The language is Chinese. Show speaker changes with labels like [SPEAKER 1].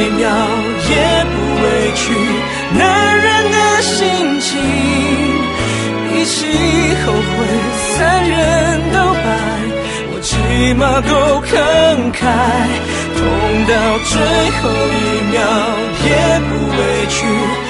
[SPEAKER 1] 一秒也不委屈男人的心情，一起后悔3人都白，我起码够慷慨，痛到最后一秒也不委屈